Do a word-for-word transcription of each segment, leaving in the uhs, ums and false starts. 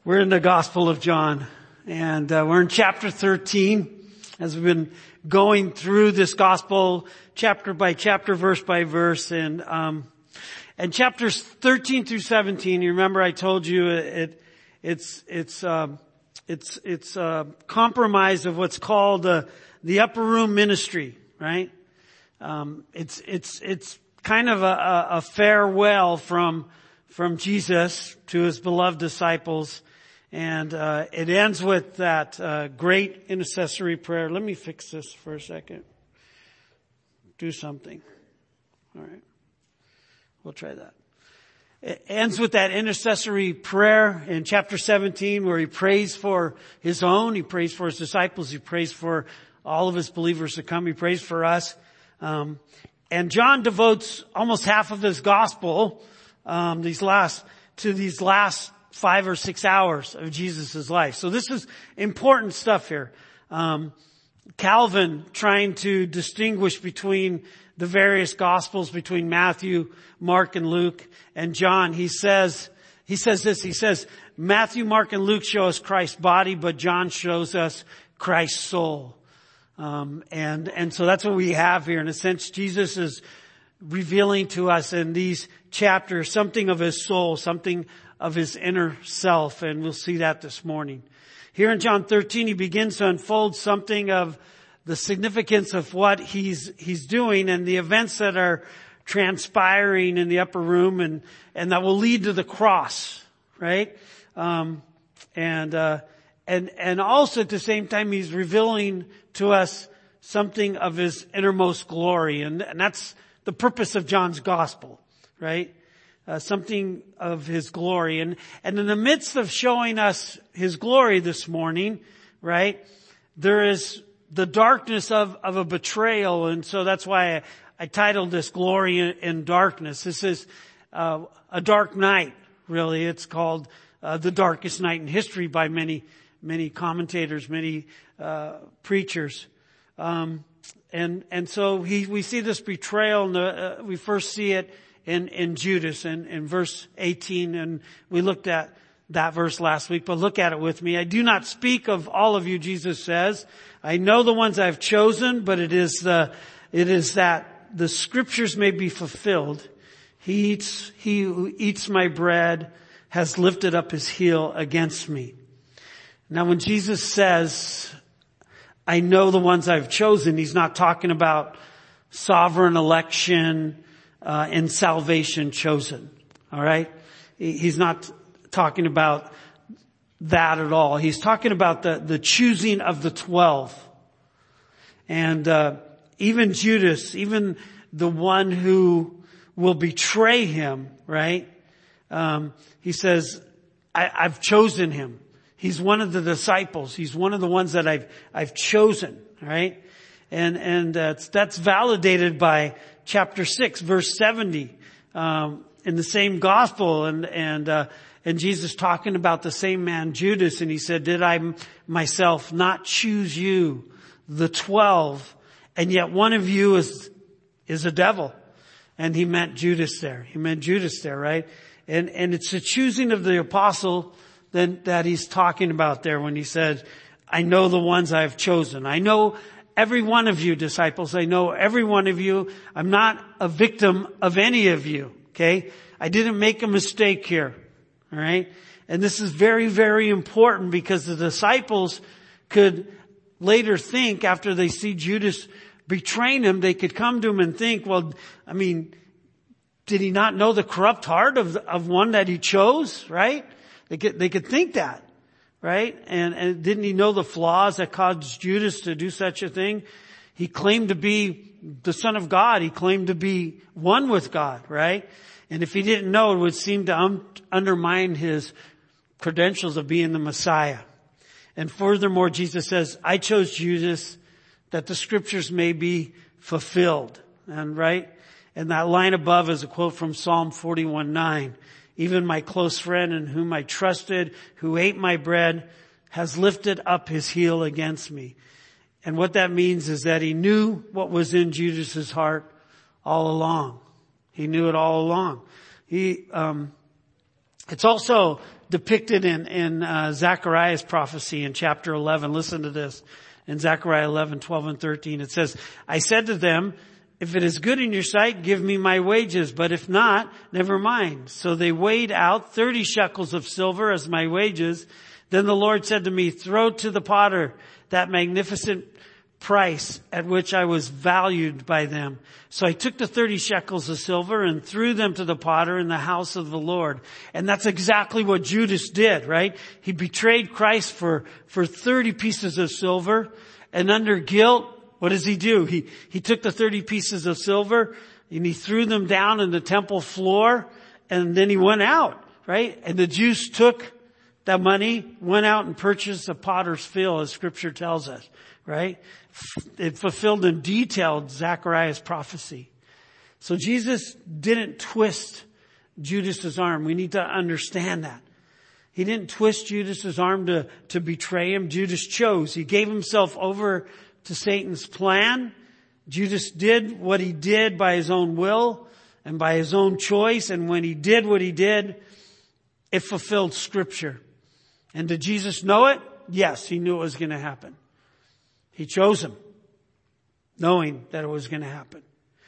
We're in the Gospel of John, and uh, we're in chapter thirteen as we've been going through this Gospel chapter by chapter, verse by verse, and um, and chapters thirteen through seventeen. You remember I told you it it's it's um, it's it's a compromise of what's called uh, the upper room ministry, right? Um, it's it's it's kind of a, a farewell from from Jesus to his beloved disciples. And uh, it ends with that uh, great intercessory prayer. Let me fix this for a second. Do something. All right. We'll try that. It ends with that intercessory prayer in chapter seventeen where he prays for his own. He prays for his disciples. He prays for all of his believers to come. He prays for us. Um, and John devotes almost half of his gospel um, these last to these last five or six hours of Jesus' life. So this is important stuff here. Um, Calvin, trying to distinguish between the various gospels, between Matthew, Mark, and Luke, and John, he says, he says this, he says, Matthew, Mark, and Luke show us Christ's body, but John shows us Christ's soul. Um, and, and so that's what we have here. In a sense, Jesus is revealing to us in these chapters something of his soul, something of his inner self, and we'll see that this morning. Here in John thirteen, he begins to unfold something of the significance of what he's he's doing and the events that are transpiring in the upper room, and and that will lead to the cross, right? Um, and uh, and and also at the same time, he's revealing to us something of his innermost glory, and, and that's the purpose of John's gospel, right? Uh, something of his glory. And, and in the midst of showing us his glory this morning, right, there is the darkness of, of a betrayal. And so that's why I, I titled this Glory in, in Darkness. This is, uh, a dark night, really. It's called, uh, the darkest night in history by many, many commentators, many, uh, preachers. Um, and, and so he, we see this betrayal, and the, uh, we first see it in, in Judas in, in verse eighteen, and we looked at that verse last week, but look at it with me. I do not speak of all of you, Jesus says. I know the ones I've chosen, but it is the, it is that the scriptures may be fulfilled. He eats, he who eats my bread has lifted up his heel against me. Now when Jesus says, I know the ones I've chosen, he's not talking about sovereign election, Uh, and salvation chosen. All right. He's not talking about that at all. He's talking about the, the choosing of the twelve. And, uh, even Judas, even the one who will betray him, right? Um, he says, I, I've chosen him. He's one of the disciples. He's one of the ones that I've, I've chosen, right? And, and, uh, that's validated by chapter six, verse seventy, um, in the same gospel, and, and, uh, and Jesus talking about the same man, Judas, and he said, did I myself not choose you, the twelve, and yet one of you is, is a devil? And he meant Judas there. He meant Judas there, right? And, and it's the choosing of the apostle that, that he's talking about there when he said, I know the ones I've chosen. I know every one of you, disciples. I know every one of you. I'm not a victim of any of you. Okay. I didn't make a mistake here. All right. And this is very, very important because the disciples could later think, after they see Judas betraying him, they could come to him and think, well, I mean, did he not know the corrupt heart of, of one that he chose? Right. They could, they could think that. Right? And, and didn't he know the flaws that caused Judas to do such a thing? He claimed to be the Son of God. He claimed to be one with God, right? And if he didn't know, it would seem to um, undermine his credentials of being the Messiah. And furthermore, Jesus says, I chose Judas that the scriptures may be fulfilled. And right? And that line above is a quote from Psalm forty-one nine. Even my close friend in whom I trusted, who ate my bread, has lifted up his heel against me. And what that means is that he knew what was in Judas's heart all along. He knew it all along. He, um, It's also depicted in, in uh, Zechariah's prophecy in chapter eleven. Listen to this. In Zechariah eleven, twelve and thirteen, it says, I said to them, if it is good in your sight, give me my wages, but if not, never mind. So they weighed out thirty shekels of silver as my wages. Then the Lord said to me, throw to the potter that magnificent price at which I was valued by them. So I took the thirty shekels of silver and threw them to the potter in the house of the Lord. And that's exactly what Judas did, right? He betrayed Christ for, for thirty pieces of silver, and under guilt, what does he do? He, he took the thirty pieces of silver and he threw them down in the temple floor, and then he went out, right? And the Jews took that money, went out and purchased a potter's field, as scripture tells us, right? It fulfilled in detail Zechariah's prophecy. So Jesus didn't twist Judas's arm. We need to understand that. He didn't twist Judas's arm to, to betray him. Judas chose. He gave himself over to Satan's plan. Judas did what he did by his own will and by his own choice. And when he did what he did, it fulfilled scripture. And did Jesus know it? Yes, he knew it was going to happen. He chose him, knowing that it was going to happen.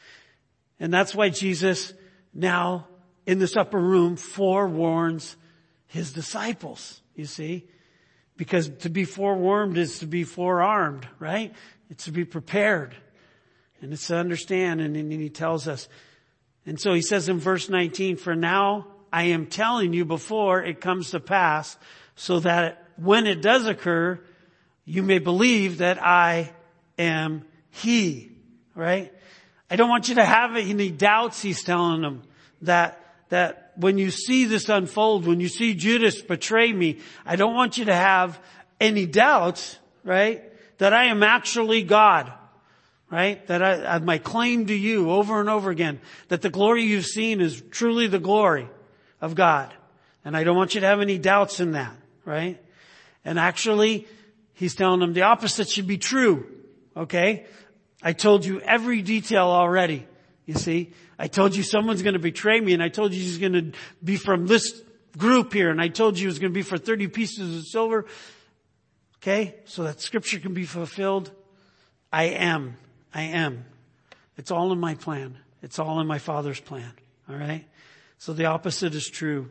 And that's why Jesus now in this upper room forewarns his disciples, you see. Because to be forewarned is to be forearmed, right? It's to be prepared. And it's to understand, and then he tells us. And so he says in verse nineteen, for now I am telling you before it comes to pass, so that when it does occur, you may believe that I am he, right? I don't want you to have any doubts, he's telling them, that, that when you see this unfold, when you see Judas betray me, I don't want you to have any doubts, right? That I am actually God, right? That I, I, my claim to you over and over again, that the glory you've seen is truly the glory of God. And I don't want you to have any doubts in that, right? And actually, he's telling them the opposite should be true. Okay? I told you every detail already. You see? I told you someone's going to betray me, and I told you he's going to be from this group here, and I told you it was going to be for thirty pieces of silver. Okay? So that scripture can be fulfilled. I am. I am. It's all in my plan. It's all in my Father's plan. All right? So the opposite is true.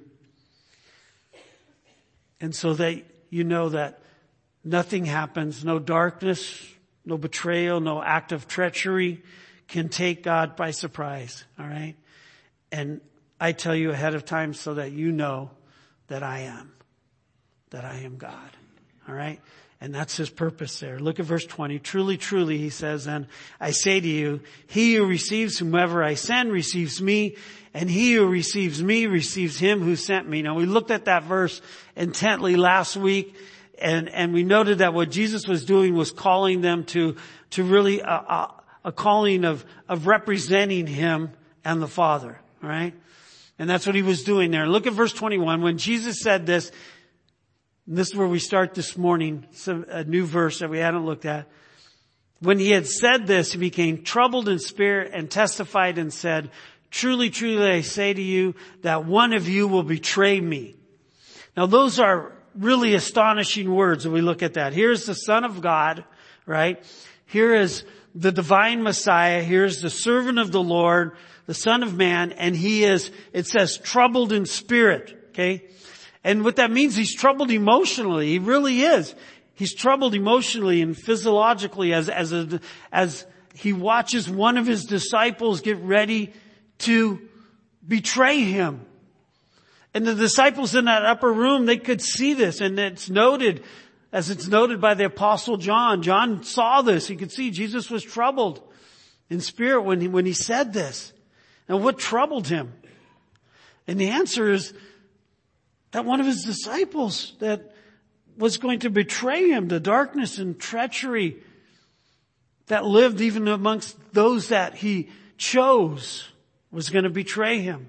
And so that you know that nothing happens, no darkness, no betrayal, no act of treachery can take God by surprise. All right? And I tell you ahead of time so that you know that I am. That I am God. All right? And that's his purpose there. Look at verse twenty. Truly, truly, he says, and I say to you, he who receives whomever I send receives me, and he who receives me receives him who sent me. Now, we looked at that verse intently last week, and, and we noted that what Jesus was doing was calling them to, to really a, a, a calling of, of representing him and the Father. All right? And that's what he was doing there. Look at verse twenty-one. When Jesus said this, and this is where we start this morning, a new verse that we hadn't looked at. When he had said this, he became troubled in spirit and testified and said, truly, truly, I say to you that one of you will betray me. Now, those are really astonishing words when we look at that. Here's the Son of God, right? Here is the divine Messiah. Here's the servant of the Lord, the Son of Man, and he is, it says, troubled in spirit, okay? And what that means, he's troubled emotionally. He really is. He's troubled emotionally and physiologically as, as, a, as he watches one of his disciples get ready to betray him. And the disciples in that upper room, they could see this, and it's noted, as it's noted by the Apostle John. John saw this. He could see Jesus was troubled in spirit when he, when he said this. Now, what troubled him? And the answer is that one of his disciples that was going to betray him, the darkness and treachery that lived even amongst those that he chose, was going to betray him.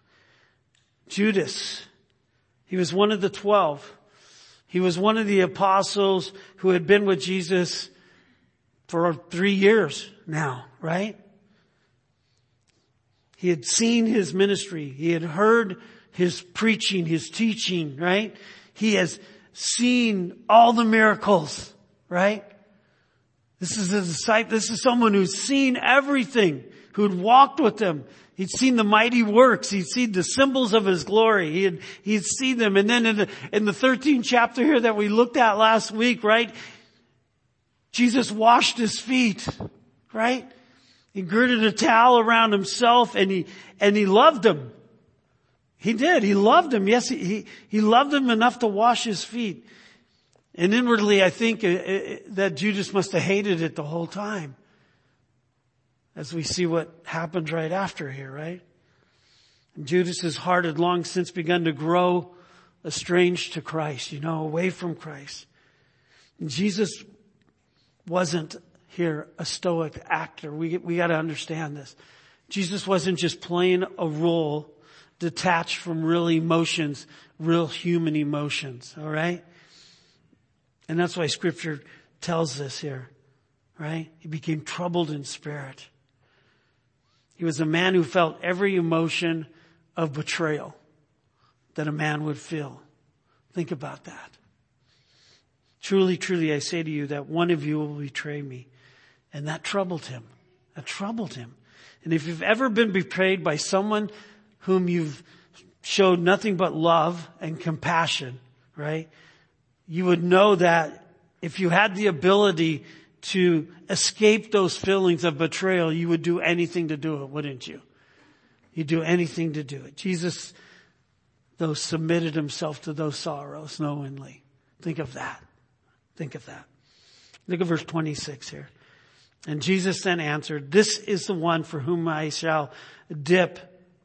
Judas. He was one of the twelve. He was one of the apostles who had been with Jesus for three years now, right? He had seen his ministry. He had heard his preaching, his teaching, right? He has seen all the miracles, right? This is a disciple. This is someone who's seen everything, who'd walked with him. He'd seen the mighty works. He'd seen the symbols of his glory. He had, he'd seen them. And then in the, in the thirteenth chapter here that we looked at last week, right? Jesus washed his feet, right? He girded a towel around himself and he, and he loved him. He did. He loved him. Yes, he, he, he loved him enough to wash his feet. And inwardly, I think uh, uh, that Judas must have hated it the whole time. As we see what happened right after here, right? And Judas's heart had long since begun to grow estranged to Christ, you know, away from Christ. And Jesus wasn't here a stoic actor. We, we got to understand this. Jesus wasn't just playing a role detached from real emotions, real human emotions, all right? And that's why Scripture tells us here, right? He became troubled in spirit. He was a man who felt every emotion of betrayal that a man would feel. Think about that. Truly, truly, I say to you that one of you will betray me. And that troubled him. That troubled him. And if you've ever been betrayed by someone whom you've showed nothing but love and compassion, right? You would know that if you had the ability to escape those feelings of betrayal, you would do anything to do it, wouldn't you? You'd do anything to do it. Jesus, though, submitted himself to those sorrows knowingly. Think of that. Think of that. Look at verse twenty-six here. And Jesus then answered, this is the one for whom I shall dip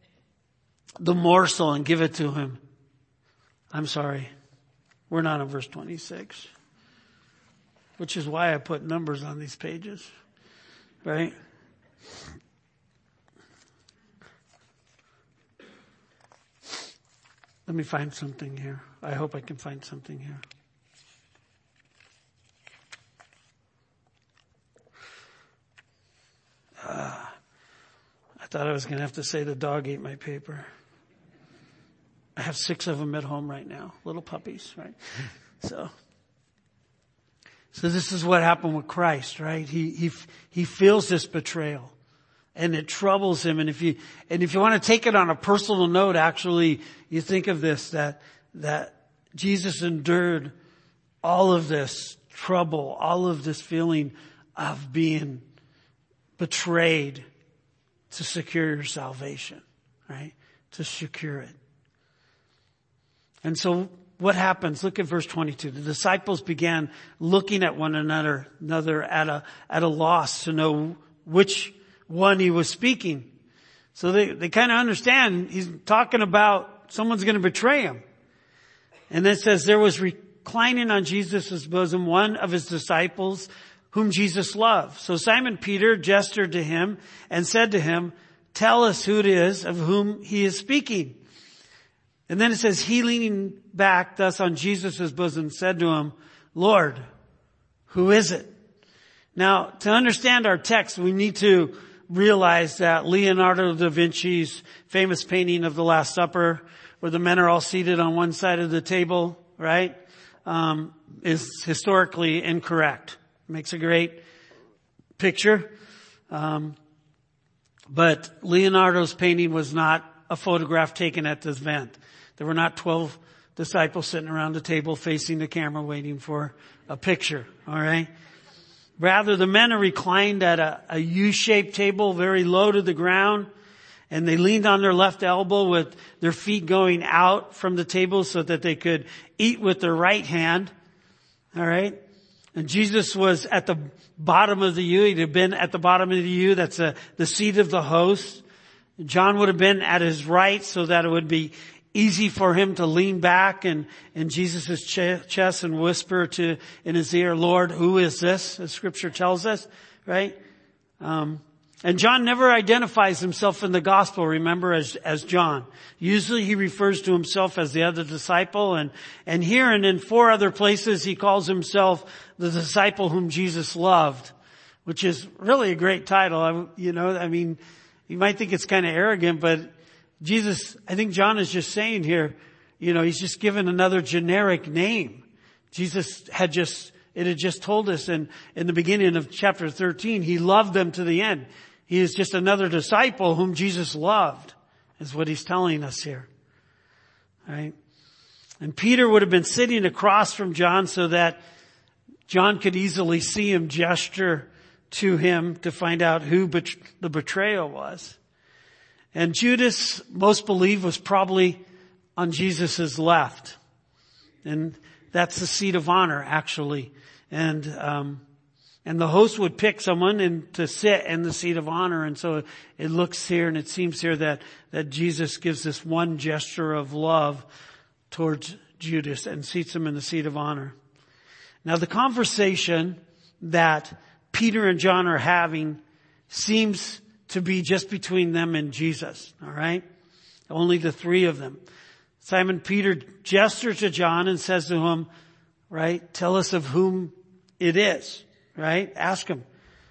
the morsel and give it to him. I'm sorry. We're not on verse twenty-six. Which is why I put numbers on these pages. Right? Let me find something here. I hope I can find something here. Uh, I thought I was going to have to say the dog ate my paper. I have six of them at home right now. Little puppies, right? So, so this is what happened with Christ, right? He, he, he feels this betrayal and it troubles him. And if you, and if you want to take it on a personal note, actually, you think of this, that, that Jesus endured all of this trouble, all of this feeling of being betrayed to secure your salvation, right? To secure it. And so what happens? Look at verse twenty-two. The disciples began looking at one another, another at a, at a loss to know which one he was speaking. So they, they kind of understand he's talking about someone's going to betray him. And then it says there was reclining on Jesus' bosom one of his disciples whom Jesus loved. So Simon Peter gestured to him and said to him, tell us who it is of whom he is speaking. And then it says, he leaning back thus on Jesus' bosom said to him, Lord, who is it? Now, to understand our text, we need to realize that Leonardo da Vinci's famous painting of the Last Supper, where the men are all seated on one side of the table, right, um, is historically incorrect. Makes a great picture. Um, but Leonardo's painting was not a photograph taken at this event. There were not twelve disciples sitting around the table facing the camera waiting for a picture. All right. Rather, the men are reclined at a, a U-shaped table, very low to the ground. And they leaned on their left elbow with their feet going out from the table so that they could eat with their right hand. All right. And Jesus was at the bottom of the U. He'd have been at the bottom of the U. That's a, the seat of the host. John would have been at his right so that it would be easy for him to lean back and in Jesus' ch- chest and whisper to in his ear, Lord, who is this? As Scripture tells us, right? Um, and John never identifies himself in the gospel, remember, as, as John. Usually he refers to himself as the other disciple, and, and here and in four other places he calls himself the disciple whom Jesus loved, which is really a great title. I, you know, I mean, you might think it's kind of arrogant, but Jesus, I think John is just saying here, you know, he's just given another generic name. Jesus had just, it had just told us in, in the beginning of chapter thirteen, he loved them to the end. He is just another disciple whom Jesus loved, is what he's telling us here. Right? And Peter would have been sitting across from John so that John could easily see him gesture to him to find out who bet- the betrayal was. And Judas, most believe, was probably on Jesus' left. And that's the seat of honor, actually. And, um, and the host would pick someone and to sit in the seat of honor. And so it looks here and it seems here that, that Jesus gives this one gesture of love towards Judas and seats him in the seat of honor. Now the conversation that Peter and John are having seems to be just between them and Jesus. All right. Only the three of them. Simon Peter gestures to John and says to him, right, tell us of whom it is, right? Ask him.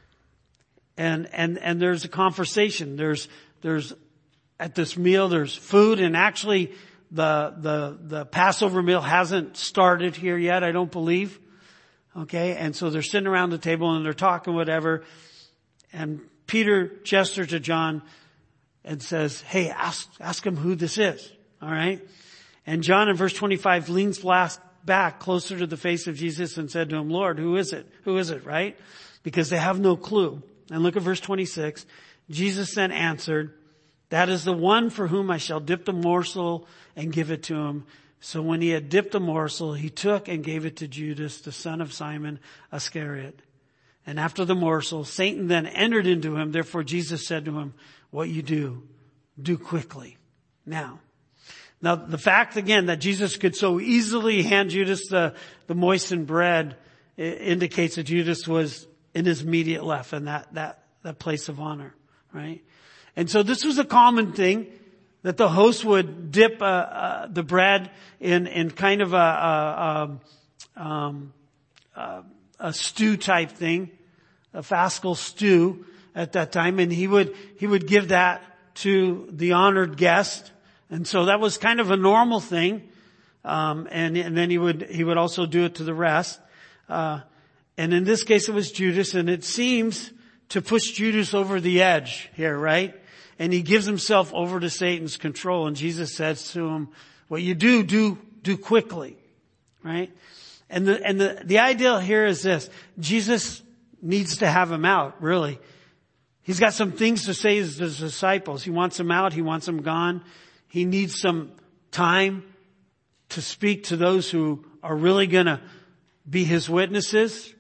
And, and, and there's a conversation. There's, there's, at this meal, there's food, and actually the, the, the Passover meal hasn't started here yet, I don't believe. Okay. And so they're sitting around the table and they're talking whatever. And Peter gestures to John and says, hey, ask, ask him who this is. All right. And John in verse twenty-five leans back closer to the face of Jesus and said to him, Lord, who is it? Who is it? Right? Because they have no clue. And look at verse twenty-six. Jesus then answered, that is the one for whom I shall dip the morsel and give it to him. So when he had dipped the morsel, he took and gave it to Judas, the son of Simon Iscariot. And after the morsel, Satan then entered into him. Therefore Jesus said to him, what you do, do quickly. Now, now the fact again that Jesus could so easily hand Judas the, the moistened bread indicates that Judas was in his immediate left and that, that, that place of honor, right? And so this was a common thing that the host would dip uh, uh, the bread in, in kind of a, a, a, um, a, a stew type thing, a fascal stew at that time, and he would he would give that to the honored guest, and so that was kind of a normal thing. Um, and and then he would he would also do it to the rest. Uh, and in this case, it was Judas, and it seems to push Judas over the edge here, right? And he gives himself over to Satan's control. And Jesus says to him, what you do, do, do quickly. Right? And the, and the, the idea here is this. Jesus needs to have him out, really. He's got some things to say to his disciples. He wants them out. He wants them gone. He needs some time to speak to those who are really going to be his witnesses.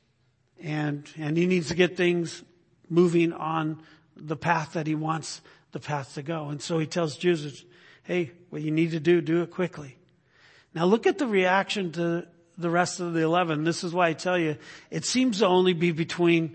And, and he needs to get things moving on the path that he wants the path to go. And so he tells Jesus, hey, what you need to do, do it quickly. Now look at the reaction to the rest of the eleven. This is why I tell you, it seems to only be between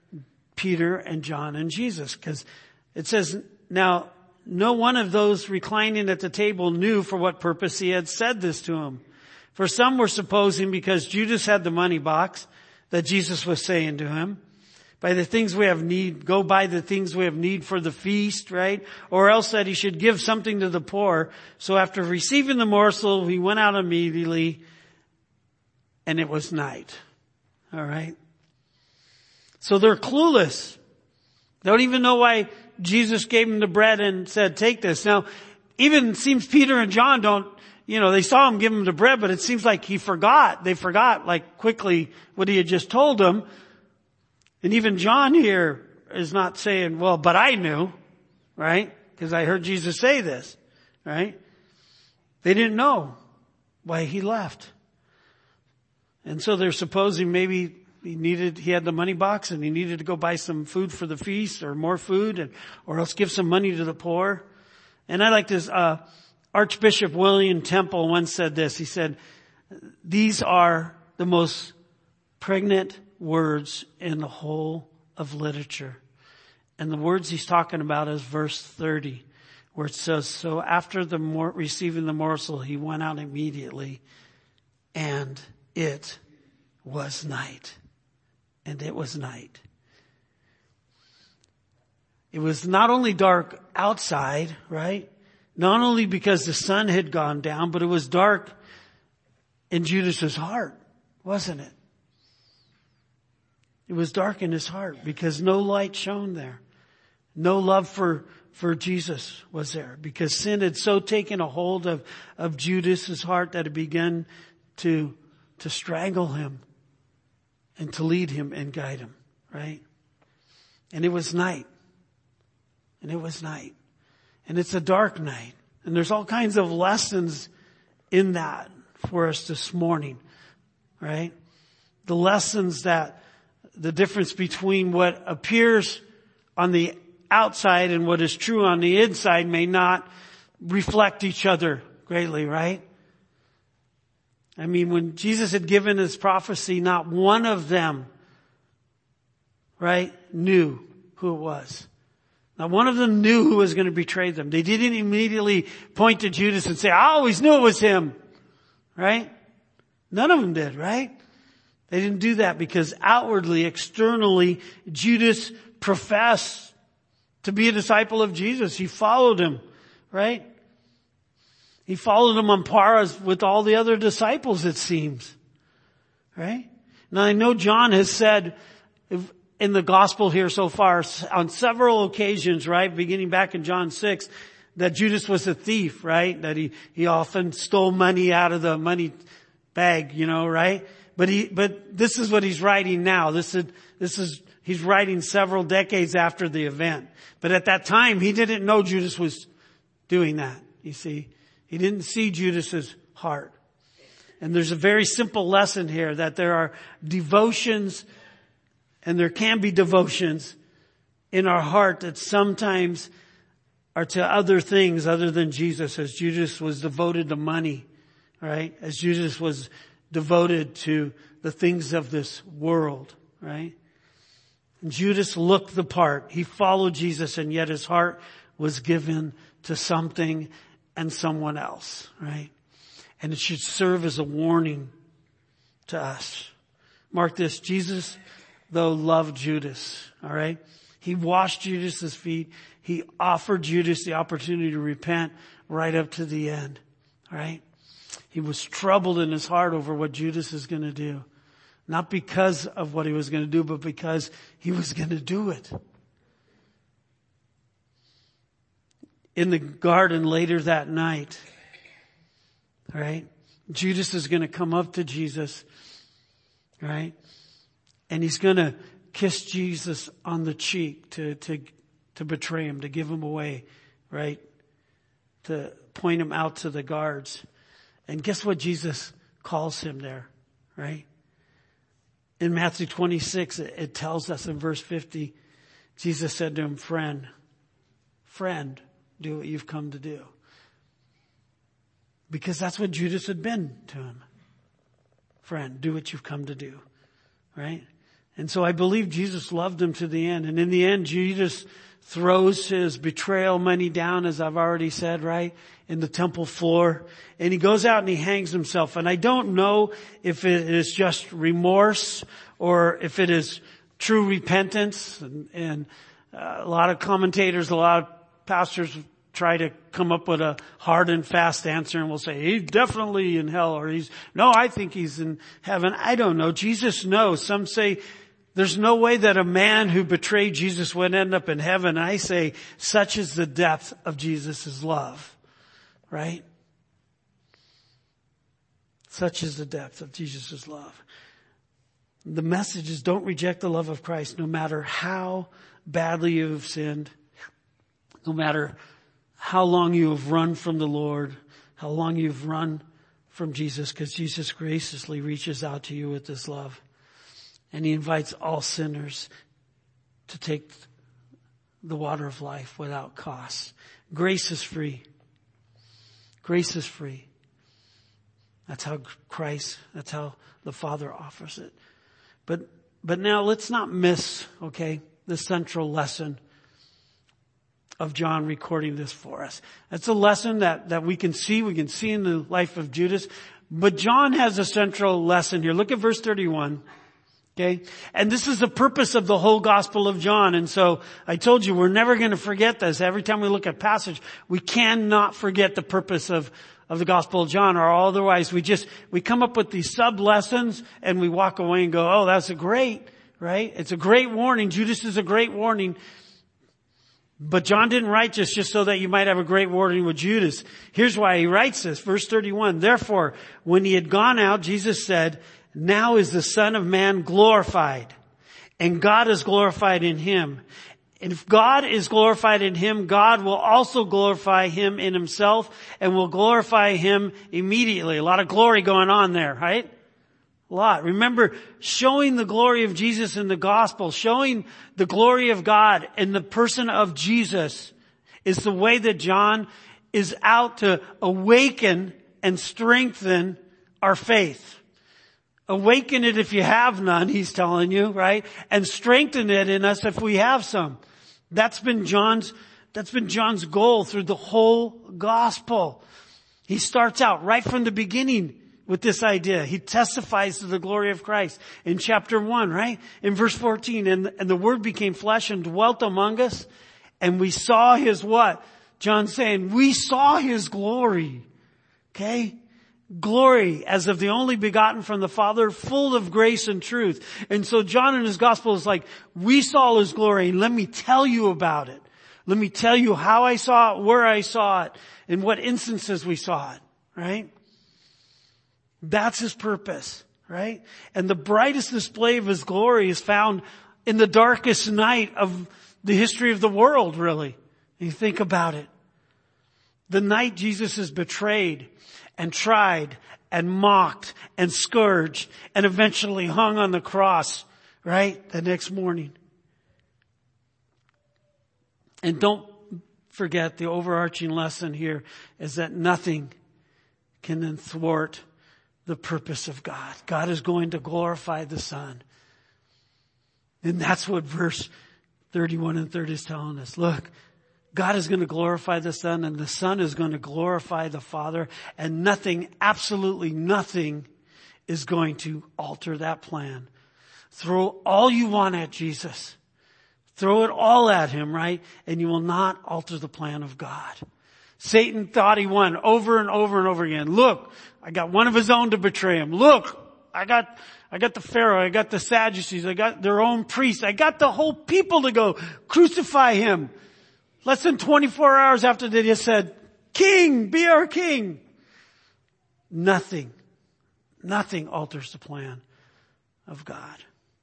Peter and John and Jesus. Because it says, now, no one of those reclining at the table knew for what purpose he had said this to him. For some were supposing because Judas had the money box that Jesus was saying to him, by the things we have need, go buy the things we have need for the feast, right? Or else that he should give something to the poor. So after receiving the morsel, he went out immediately, and it was night. All right? So they're clueless. They don't even know why Jesus gave them the bread and said, take this. Now, even it seems Peter and John don't, you know, they saw him give him the bread, but it seems like he forgot. They forgot, like, quickly what he had just told them. And even John here is not saying, well, but I knew, right? Because I heard Jesus say this, right? They didn't know why he left. And so they're supposing maybe he needed, he had the money box and he needed to go buy some food for the feast or more food, and, or else give some money to the poor. And I like this, uh, Archbishop William Temple once said this. He said, these are the most pregnant words in the whole of literature. And the words he's talking about is verse thirty, where it says, so after the mor- receiving the morsel, he went out immediately, and it was night. And it was night. It was not only dark outside, right? Not only because the sun had gone down, but it was dark in Judas's heart, wasn't it? It was dark in his heart because no light shone there. No love for, for Jesus was there because sin had so taken a hold of, of Judas's heart that it began to, to strangle him and to lead him and guide him, right? And it was night. And it was night. And it's a dark night. And there's all kinds of lessons in that for us this morning, right? The lessons that, the difference between what appears on the outside and what is true on the inside may not reflect each other greatly, right? I mean, when Jesus had given his prophecy, not one of them, right, knew who it was. Now, one of them knew who was going to betray them. They didn't immediately point to Judas and say, I always knew it was him. Right? None of them did, right? They didn't do that because outwardly, externally, Judas professed to be a disciple of Jesus. He followed him, right? He followed him on par with all the other disciples, it seems. Right? Now, I know John has said, if, in the gospel here so far on several occasions, right, beginning back in John six, that Judas was a thief, right? That he, he often stole money out of the money bag, you know, right? But he, but this is what he's writing now. This is, this is, he's writing several decades after the event. But at that time, he didn't know Judas was doing that, you see. He didn't see Judas's heart. And there's a very simple lesson here that there are devotions and there can be devotions in our heart that sometimes are to other things other than Jesus, as Judas was devoted to money, right? As Judas was devoted to the things of this world, right? And Judas looked the part. He followed Jesus, and yet his heart was given to something and someone else, right? And it should serve as a warning to us. Mark this, Jesus, though, loved Judas, all right? He washed Judas's feet. He offered Judas the opportunity to repent right up to the end, all right? He was troubled in his heart over what Judas is going to do. Not because of what he was going to do, but because he was going to do it. In the garden later that night, all right, Judas is going to come up to Jesus, all right, and he's going to kiss Jesus on the cheek to, to, to betray him, to give him away, right, to point him out to the guards. And guess what Jesus calls him there, right? In Matthew twenty-six, it tells us in verse fifty, Jesus said to him, friend, friend, do what you've come to do. Because that's what Judas had been to him. Friend, do what you've come to do, right? And so I believe Jesus loved him to the end. And in the end, Judas throws his betrayal money down, as I've already said, right, in the temple floor. And he goes out and he hangs himself. And I don't know if it is just remorse or if it is true repentance. And, and uh, a lot of commentators, a lot of pastors try to come up with a hard and fast answer and will say, he's definitely in hell, or he's, no, I think he's in heaven. I don't know. Jesus knows. Some say, there's no way that a man who betrayed Jesus would end up in heaven. I say, such is the depth of Jesus' love, right? Such is the depth of Jesus' love. The message is, don't reject the love of Christ, no matter how badly you have sinned, no matter how long you have run from the Lord, how long you've run from Jesus, because Jesus graciously reaches out to you with this love. And he invites all sinners to take the water of life without cost. Grace is free. Grace is free. That's how Christ, that's how the Father offers it. But, but now let's not miss, okay, the central lesson of John recording this for us. That's a lesson that, that we can see, we can see in the life of Judas. But John has a central lesson here. Look at verse thirty-one. Okay? And this is the purpose of the whole Gospel of John. And so I told you we're never going to forget this. Every time we look at passage, we cannot forget the purpose of, of the Gospel of John, or otherwise we just, we come up with these sub lessons and we walk away and go, oh, that's a great, right? It's a great warning. Judas is a great warning. But John didn't write this just so that you might have a great warning with Judas. Here's why he writes this. Verse thirty-one. Therefore, when he had gone out, Jesus said, now is the Son of Man glorified, and God is glorified in him. And if God is glorified in him, God will also glorify him in himself and will glorify him immediately. A lot of glory going on there, right? A lot. Remember, showing the glory of Jesus in the gospel, showing the glory of God in the person of Jesus is the way that John is out to awaken and strengthen our faith. Awaken it if you have none, he's telling you, right? And strengthen it in us if we have some. That's been John's, that's been John's goal through the whole gospel. He starts out right from the beginning with this idea. He testifies to the glory of Christ in chapter one, right? In verse fourteen, and, and the Word became flesh and dwelt among us, and we saw his what? John's saying, we saw his glory. Okay? Glory as of the only begotten from the Father, full of grace and truth. And so John in his gospel is like, we saw his glory. Let me tell you about it. Let me tell you how I saw it, where I saw it, in what instances we saw it, right? That's his purpose, right? And the brightest display of his glory is found in the darkest night of the history of the world, really. You think about it. The night Jesus is betrayed and tried and mocked and scourged and eventually hung on the cross, right? The next morning. And don't forget, the overarching lesson here is that nothing can then thwart the purpose of God. God is going to glorify the Son. And that's what verse thirty-one and thirty is telling us. Look, God is going to glorify the Son, and the Son is going to glorify the Father, and nothing, absolutely nothing, is going to alter that plan. Throw all you want at Jesus. Throw it all at him, right? And you will not alter the plan of God. Satan thought he won over and over and over again. Look, I got one of his own to betray him. Look, I got, I got the Pharaoh, I got the Sadducees, I got their own priests, I got the whole people to go crucify him. Less than twenty-four hours after they just said, King, be our king. Nothing, nothing alters the plan of God.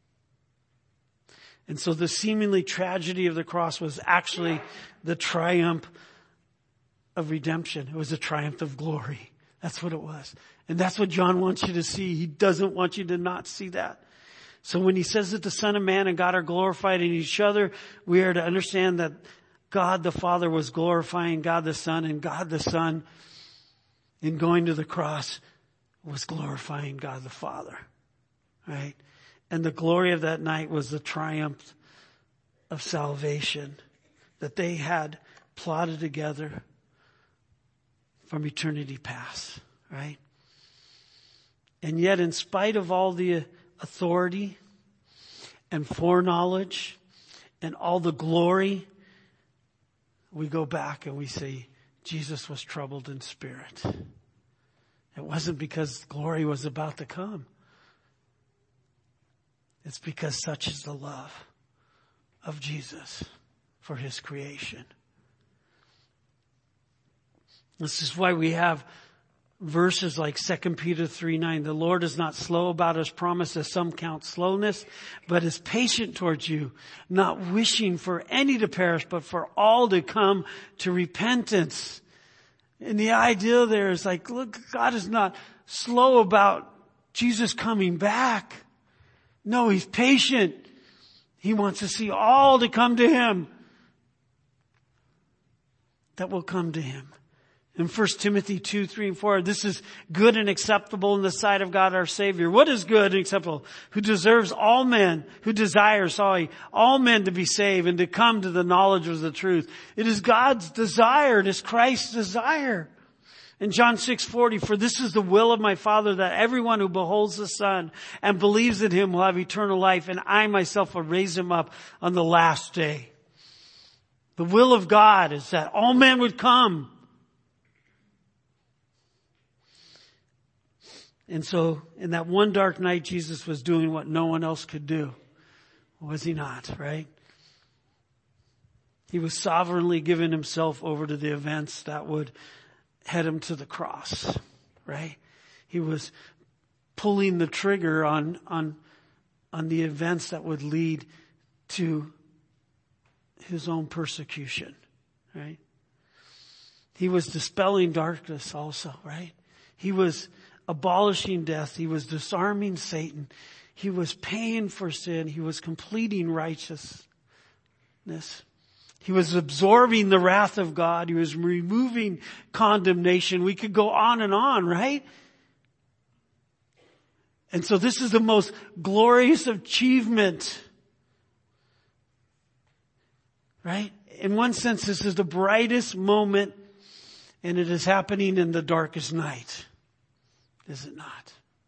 And so the seemingly tragedy of the cross was actually the triumph of redemption. It was a triumph of glory. That's what it was. And that's what John wants you to see. He doesn't want you to not see that. So when he says that the Son of Man and God are glorified in each other, we are to understand that God the Father was glorifying God the Son, and God the Son, in going to the cross, was glorifying God the Father. Right? And the glory of that night was the triumph of salvation that they had plotted together from eternity past. Right? And yet, in spite of all the authority and foreknowledge and all the glory, we go back and we say, Jesus was troubled in spirit. It wasn't because glory was about to come. It's because such is the love of Jesus for his creation. This is why we have verses like Second Peter three nine. The Lord is not slow about his promise, as some count slowness, but is patient towards you, not wishing for any to perish, but for all to come to repentance. And the idea there is like, look, God is not slow about Jesus coming back. No, he's patient. He wants to see all to come to him that will come to him. In First Timothy two, three, and four, this is good and acceptable in the sight of God our Savior. What is good and acceptable? Who deserves all men, who desires, sorry, all men to be saved and to come to the knowledge of the truth. It is God's desire. It is Christ's desire. In John six forty, for this is the will of my Father, that everyone who beholds the Son and believes in him will have eternal life, and I myself will raise him up on the last day. The will of God is that all men would come. And so, in that one dark night, Jesus was doing what no one else could do. Was he not, right? He was sovereignly giving himself over to the events that would head him to the cross, right? He was pulling the trigger on, on, on the events that would lead to his own persecution, right? He was dispelling darkness also, right? He was abolishing death. He was disarming Satan. He was paying for sin. He was completing righteousness. He was absorbing the wrath of God. He was removing condemnation. We could go on and on, right? And so this is the most glorious achievement, right? In one sense, this is the brightest moment, and it is happening in the darkest night. Is it not?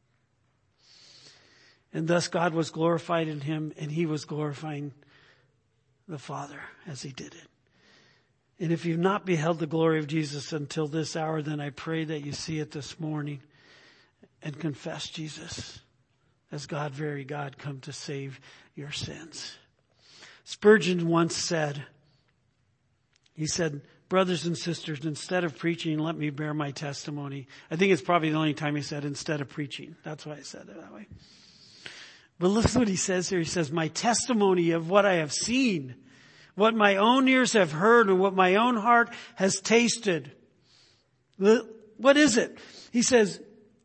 And thus God was glorified in him, and he was glorifying the Father as he did it. And if you've not beheld the glory of Jesus until this hour, then I pray that you see it this morning and confess Jesus as God, very God, come to save your sins. Spurgeon once said, he said, brothers and sisters, instead of preaching, let me bear my testimony. I think it's probably the only time he said instead of preaching. That's why I said it that way. But listen what he says here. He says, my testimony of what I have seen, what my own ears have heard, and what my own heart has tasted. What is it? He says,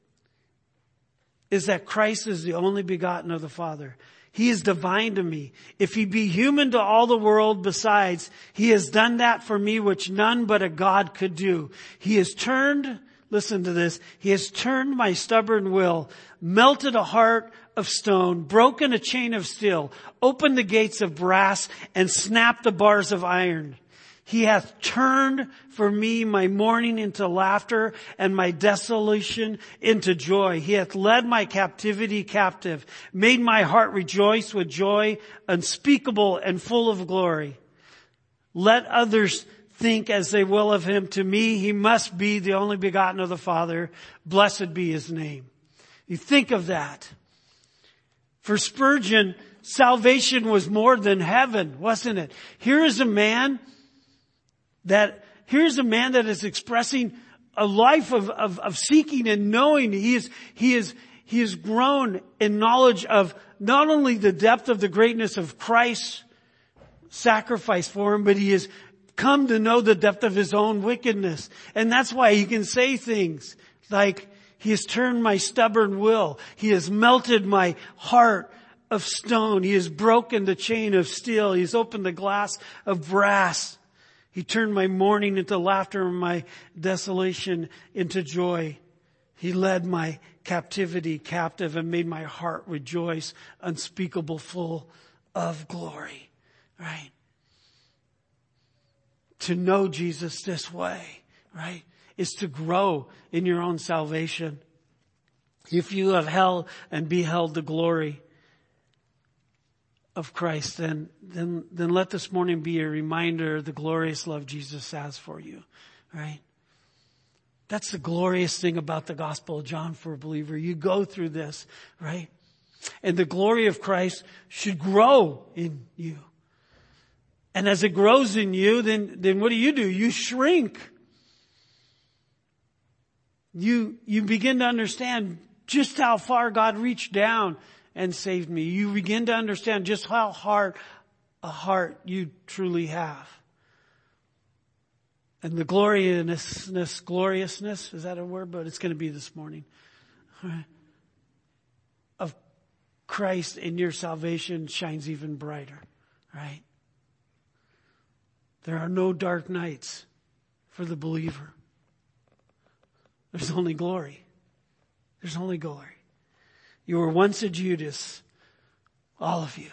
is that Christ is the only begotten of the Father. He is divine to me. If he be human to all the world besides, he has done that for me which none but a God could do. He has turned, listen to this, he has turned my stubborn will, melted a heart of stone, broken a chain of steel, opened the gates of brass, and snapped the bars of iron. He hath turned for me my mourning into laughter and my desolation into joy. He hath led my captivity captive, made my heart rejoice with joy unspeakable and full of glory. Let others think as they will of him. To me, he must be the only begotten of the Father. Blessed be his name. You think of that. For Spurgeon, salvation was more than heaven, wasn't it? Here is a man that, here's a man that is expressing a life of, of, of seeking and knowing. He is, he is, he has grown in knowledge of not only the depth of the greatness of Christ's sacrifice for him, but he has come to know the depth of his own wickedness. And that's why he can say things like, he has turned my stubborn will. He has melted my heart of stone. He has broken the chain of steel. He has opened the glass of brass. He turned my mourning into laughter and my desolation into joy. He led my captivity captive and made my heart rejoice, unspeakable, full of glory. Right? To know Jesus this way, right, is to grow in your own salvation. If you have held and beheld the glory of Christ, then, then, then let this morning be a reminder of the glorious love Jesus has for you, right? That's the glorious thing about the Gospel of John for a believer. You go through this, right? And the glory of Christ should grow in you. And as it grows in you, then, then what do you do? You shrink. You, you begin to understand just how far God reached down and saved me. You begin to understand just how hard a heart you truly have. And the gloriousness, gloriousness, is that a word? But it's going to be this morning. Right. Of Christ in your salvation shines even brighter. Right? There are no dark nights for the believer. There's only glory. There's only glory. You were once a Judas, all of you.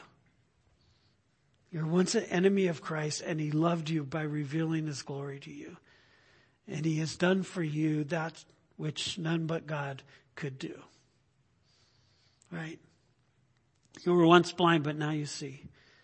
You were once an enemy of Christ, and he loved you by revealing his glory to you. And he has done for you that which none but God could do. Right? You were once blind, but now you see.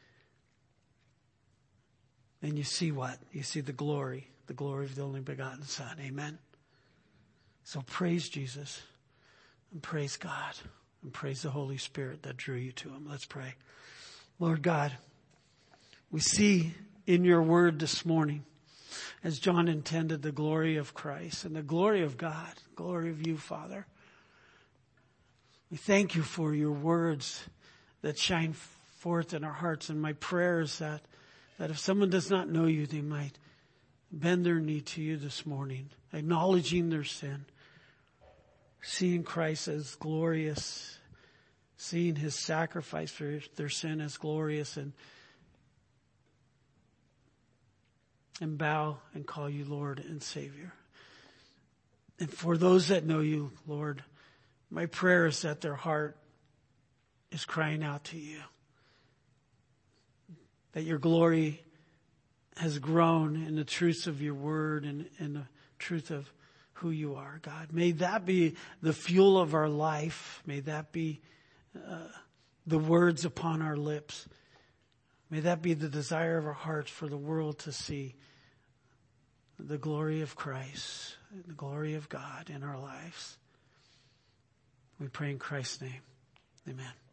And you see what? You see the glory, the glory of the only begotten Son. Amen? So praise Jesus and praise God and praise the Holy Spirit that drew you to him. Let's pray. Lord God, we see in your word this morning, as John intended, the glory of Christ and the glory of God, glory of you, Father. We thank you for your words that shine forth in our hearts. And my prayer is that, that if someone does not know you, they might bend their knee to you this morning, acknowledging their sin, seeing Christ as glorious, seeing his sacrifice for their sin as glorious, and and bow and call you Lord and Savior. And for those that know you, Lord, my prayer is that their heart is crying out to you, that your glory has grown in the truths of your word and in the truth of who you are, God. May that be the fuel of our life. May that be uh, the words upon our lips. May that be the desire of our hearts for the world to see the glory of Christ, the glory of God in our lives. We pray in Christ's name. Amen.